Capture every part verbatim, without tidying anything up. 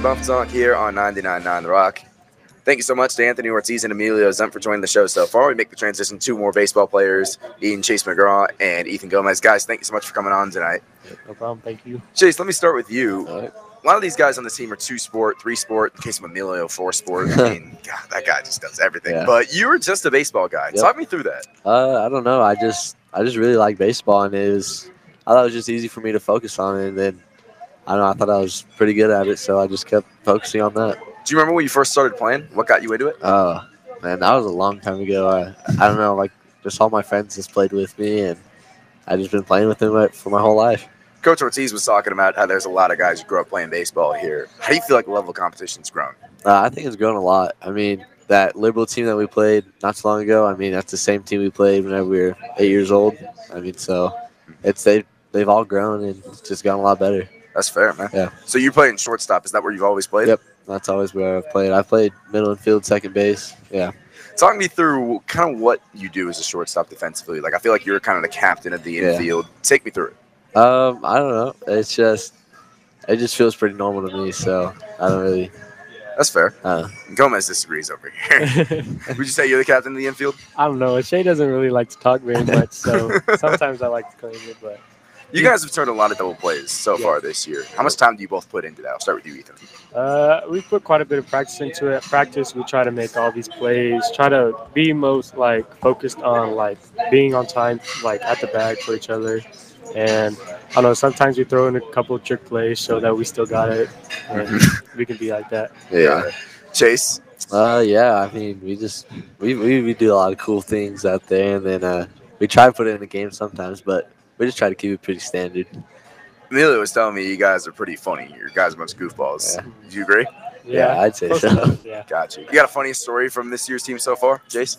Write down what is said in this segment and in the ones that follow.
Buff Talk here on ninety-nine point nine The Rock. Thank you so much to Anthony Ortiz and Emilio Zump for joining the show so far. We make the transition to more baseball players, Ian Chase McGraw and Ethan Gomez. Guys, thank you so much for coming on tonight. No problem. Thank you. Chase, let me start with you. All right. A lot of these guys on this team are two-sport, three-sport. In case of Emilio, four-sport. I mean, God, that guy just does everything. Yeah. But you were just a baseball guy. Yep. Talk me through that. Uh, I don't know. I just I just really like baseball, and it was I thought it was just easy for me to focus on it. And then I don't know. I thought I was pretty good at it, so I just kept focusing on that. Do you remember when you first started playing? What got you into it? Oh man, that was a long time ago. I I don't know. Like just all my friends just played with me, and I just been playing with them for my whole life. Coach Ortiz was talking about how there's a lot of guys who grew up playing baseball here. How do you feel like the level of competition's grown? Uh, I think it's grown a lot. I mean, that Liberal team that we played not so long ago, I mean, that's the same team we played whenever we were eight years old. I mean, so it's they, they've all grown and it's just gotten a lot better. That's fair, man. Yeah. So you play in shortstop. Is that where you've always played? Yep. That's always where I've played. I played middle infield, second base. Yeah. Talk me through kind of what you do as a shortstop defensively. Like, I feel like you're kind of the captain of the Yeah. infield. Take me through it. Um, I don't know. It's just, it just feels pretty normal to me, so I don't really. That's fair. Uh, Gomez disagrees over here. Would you say you're the captain of the infield? I don't know. Shay doesn't really like to talk very much, so sometimes I like to claim it. But You guys have turned a lot of double plays so Yeah. far this year. How much time do you both put into that? I'll start with you, Ethan. uh, we put quite a bit of practice into it. Practice, we try to make all these plays. Try to be most like focused on like being on time, like at the bag for each other. And I don't know. Sometimes we throw in a couple of trick plays so that we still got it, and we can be like that. Yeah. Chase? uh, yeah. I mean, we just we, we we do a lot of cool things out there, and then uh, we try to put it in the game sometimes, but we just try to keep it pretty standard. Emilio was telling me you guys are pretty funny. You guys are a bunch of goofballs. Yeah. Do you agree? Yeah, I'd say close so. enough, Yeah. Gotcha. You got a funny story from this year's team so far, Chase?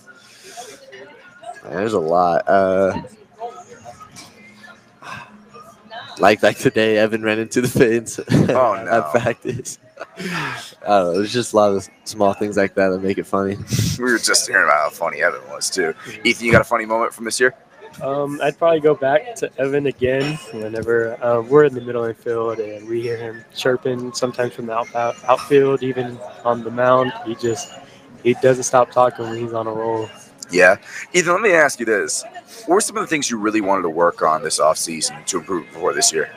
There's a lot. Uh, like like today, Evan ran into the fence Oh, no. at practice. I don't know. There's just a lot of small things like that that make it funny. We were just hearing about how funny Evan was, too. Ethan, you got a funny moment from this year? Um, I'd probably go back to Evan again whenever um, we're in the middle infield and we hear him chirping sometimes from the out- outfield, even on the mound. He just he doesn't stop talking when he's on a roll. Yeah. Ethan, let me ask you this. What were some of the things you really wanted to work on this offseason to improve before this year?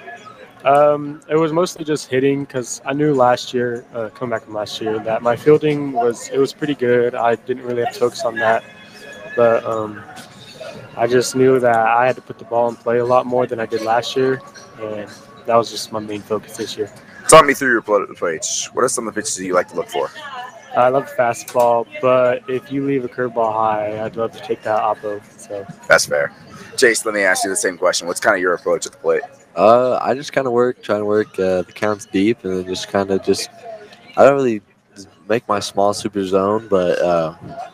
Um, it was mostly just hitting because I knew last year, uh, coming back from last year, that my fielding was it was pretty good. I didn't really have to focus on that, but um, I just knew that I had to put the ball in play a lot more than I did last year, and that was just my main focus this year. Talk me through your approach. What are some of the pitches that you like to look for? I love the fastball, but if you leave a curveball high, I'd love to take that oppo. So That's fair. Chase, let me ask you the same question. What's kind of your approach at the plate? Uh, I just kind of work, trying to work uh, the counts deep, and then just kind of just. I don't really make my small super zone, but uh,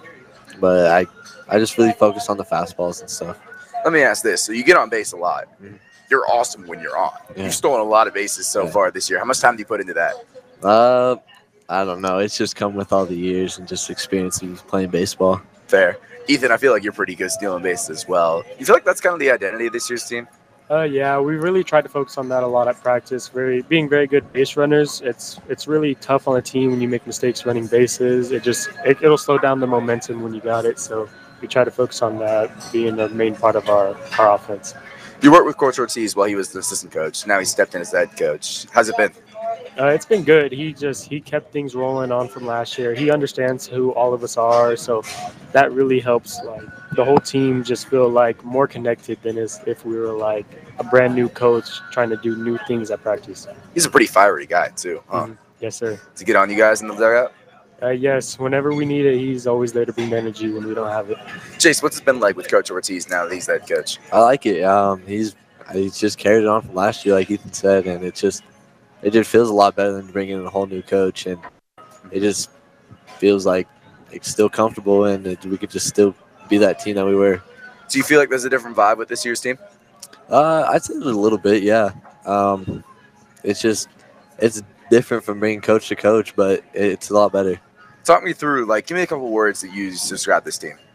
but I I just really focus on the fastballs and stuff. Let me ask this. So you get on base a lot. Mhm. You're awesome when you're on. Yeah. You've stolen a lot of bases so Yeah. far this year. How much time do you put into that? Uh, I don't know. It's just come with all the years and just experiencing playing baseball. Fair. Ethan, I feel like you're pretty good stealing bases as well. You feel like that's kind of the identity of this year's team? Uh, yeah, we really tried to focus on that a lot at practice. Very being very good base runners. It's it's really tough on a team when you make mistakes running bases. It just it, it'll slow down the momentum when you got it. So we try to focus on that being the main part of our, our offense. You worked with Coach Ortiz while he was the assistant coach. Now he stepped in as head coach. How's it been? Uh, it's been good. He just he kept things rolling on from last year. He understands who all of us are, so that really helps. Like the whole team just feel like more connected than as if we were like a brand new coach trying to do new things at practice. He's a pretty fiery guy, too, huh? Mhm. Yes, sir. To get on you guys in the dugout? Uh, yes, whenever we need it, he's always there to bring the energy when we don't have it. Chase, what's it been like with Coach Ortiz now that he's head coach? I like it. Um, he's he's just carried it on from last year, like Ethan said, and it just it just feels a lot better than bringing in a whole new coach, and it just feels like it's still comfortable, and it, we could just still be that team that we were. Do you feel like there's a different vibe with this year's team? Uh, I'd say a little bit, yeah. Um, it's just it's different from being coach to coach, but it's a lot better. Talk me through, like, give me a couple words that you use to describe this team.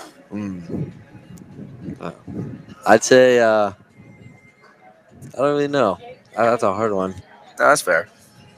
Mm. Uh, I'd say uh, I don't really know. Uh, That's a hard one. No, that's fair.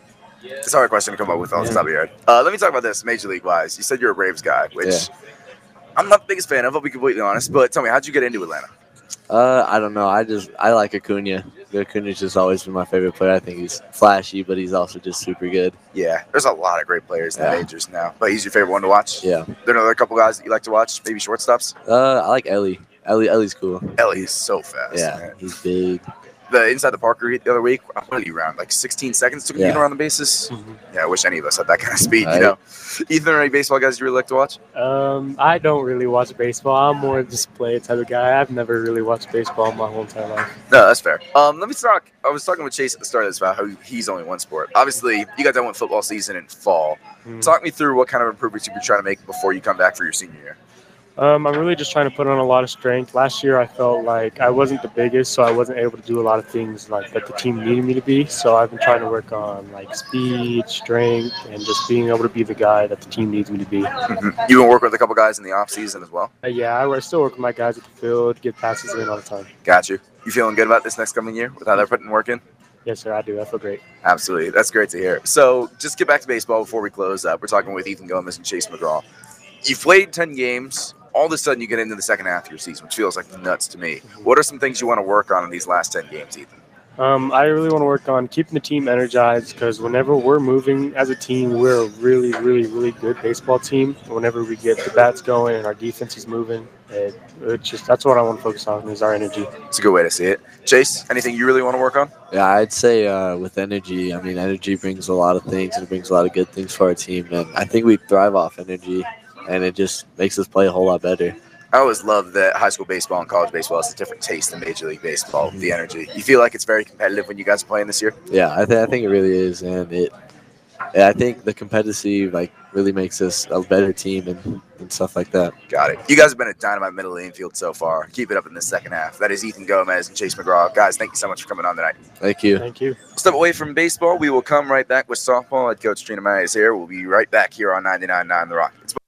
It's a hard question to come up with off the top of your head. Uh, let me talk about this Major League wise. You said you're a Braves guy, which Yeah. I'm not the biggest fan of, I'll be completely honest. But tell me, how'd you get into Atlanta? Uh, I don't know. I just I like Acuna. Acuna's just always been my favorite player. I think he's flashy, but he's also just super good. Yeah, there's a lot of great players in the Yeah. majors now. But he's your favorite one to watch? Yeah. There are another couple guys that you like to watch, maybe shortstops? Uh, I like Ellie. Ellie Ellie's cool. Ellie is so fast. Yeah, man. he's big. The inside the Parker the other week, what did he round? Like sixteen seconds to get Yeah. around the bases? Mhm. Yeah, I wish any of us had that kind of speed, Right. you know. Ethan, are any baseball guys you really like to watch? Um, I don't really watch baseball. I'm more just play type of guy. I've never really watched baseball my whole entire life. No, that's fair. Um, let me talk. I was talking with Chase at the start of this about how he's only one sport. Obviously, you got done with football season in fall. Mhm. Talk me through what kind of improvements you've been trying to make before you come back for your senior year. Um, I'm really just trying to put on a lot of strength. Last year, I felt like I wasn't the biggest, so I wasn't able to do a lot of things like that the team needed me to be. So I've been trying to work on like speed, strength, and just being able to be the guy that the team needs me to be. Mm-hmm. You've been working with a couple guys in the off season as well. Uh, yeah, I, I still work with my guys at the field, get passes in all the time. Got you. You feeling good about this next coming year with how they're putting work in? Yes, sir, I do. I feel great. Absolutely. That's great to hear. So just get back to baseball before we close up. We're talking with Ethan Gomez and Chase McGraw. You've played ten games. All of a sudden, you get into the second half of your season, which feels like nuts to me. What are some things you want to work on in these last ten games, Ethan? Um, I really want to work on keeping the team energized because whenever we're moving as a team, we're a really, really, really good baseball team. Whenever we get the bats going and our defense is moving, it, it just that's what I want to focus on is our energy. It's a good way to see it. Chase, anything you really want to work on? Yeah, I'd say uh, with energy. I mean, energy brings a lot of things and it brings a lot of good things for our team. And I think we thrive off energy, and it just makes us play a whole lot better. I always love that high school baseball and college baseball has a different taste than Major League Baseball with the energy. You feel like it's very competitive when you guys are playing this year? Yeah, I, th- I think it really is, and it. Yeah, I think the competitive like really makes us a better team and, and stuff like that. Got it. You guys have been a dynamite middle infield so far. Keep it up in the second half. That is Ethan Gomez and Chase McGraw. Guys, thank you so much for coming on tonight. Thank you. Thank you. Step away from baseball. We will come right back with softball. Head coach Trina May is here. We'll be right back here on ninety-nine point nine The Rock. It's